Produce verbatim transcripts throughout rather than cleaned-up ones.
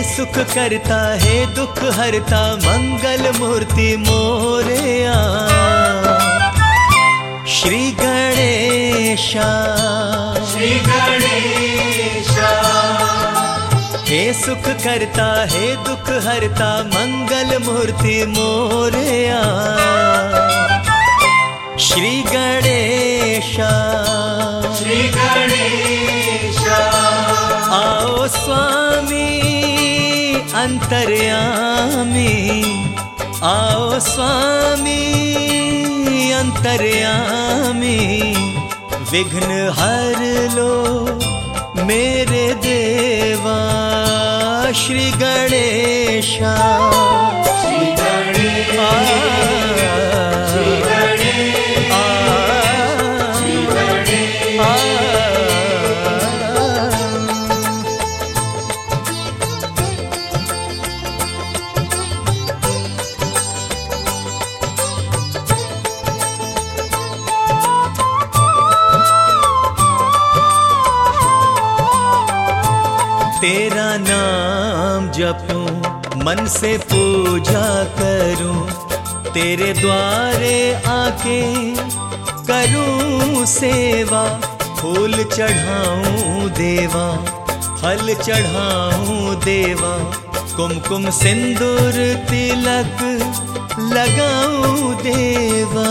सुख करता है दुख हरता मंगल मूर्ति मोरया। श्री गणेशा श्री गणेशा हे सुख करता है दुख हरता मंगल मूर्ति मोरया। श्री गणेशा श्री गणेशा आओ स्वामी अंतर्यामी, आओ स्वामी अंतर्यामी। विघ्न हर लो मेरे देवा। श्री गणेशा श्री गणेशा श्री गणेशा श्री गणेशा। तेरा नाम जपूं मन से पूजा करूं, तेरे द्वारे आके करूं सेवा। फूल चढ़ाऊं देवा फल चढ़ाऊं देवा, कुमकुम सिंदूर तिलक लगाऊं देवा।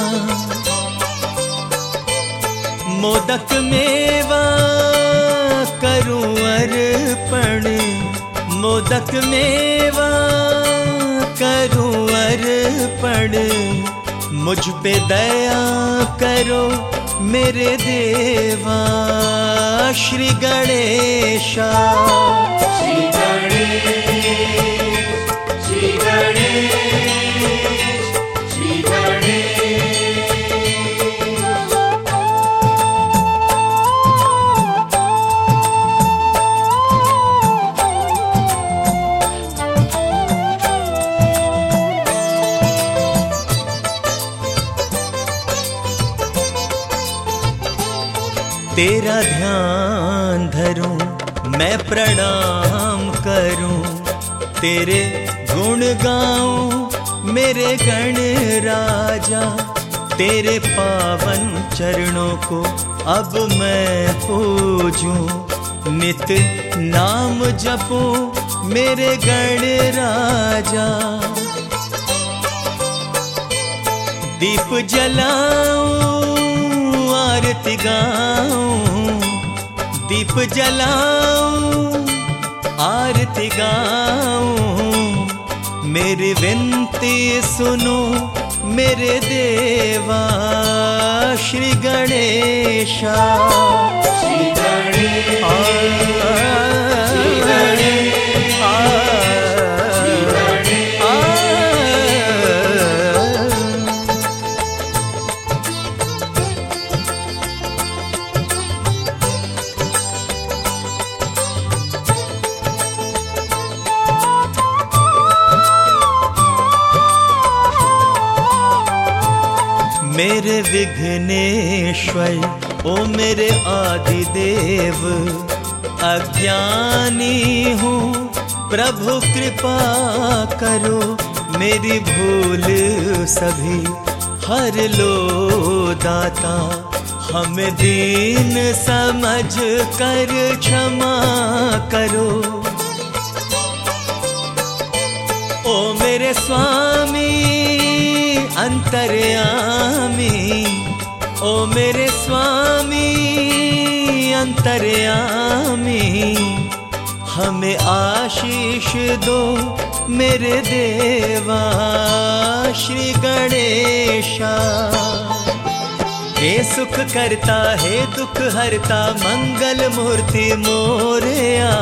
मोदक मेवा करूं अर्पण, मोदक मेवा करूं अर्पण। मुझ पे दया करो मेरे देवा। श्री गणेशा श्री गणेश श्री गणेश श्री गणेश। तेरा ध्यान धरूं मैं प्रणाम करूं, तेरे गुण गाऊं मेरे गण राजा। तेरे पावन चरणों को अब मैं पूजूं, नित नाम जपूं मेरे गण राजा। दीप जलाऊं आरती गाऊं, दीप जलाऊं आरती गाऊं। मेरी विनती सुनो मेरे देवा। श्री गणेशा श्री गणेशा श्री गणेशा श्री गणेशा। मेरे विघ्नेश्वर ओ मेरे आदिदेव, अज्ञानी हूँ प्रभु कृपा करो। मेरी भूल सभी हर लो दाता, हम दीन समझ कर क्षमा करो। ओ मेरे स्वामी अंतर्यामी, ओ मेरे स्वामी अंतर्यामी। हमें आशीष दो मेरे देवा। श्री गणेशा हे सुख करता है दुख हरता मंगल मूर्ति मोरया।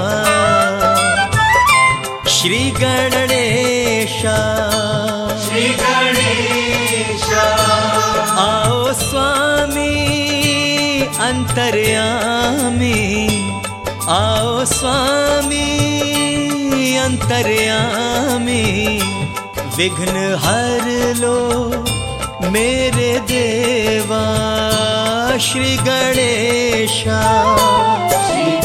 श्री गणेशा श्री गणेशा आओ स्वामी अंतर्यामी, आओ स्वामी अंतर्यामी। विघ्न हर लो मेरे देवा। श्री गणेशा श्री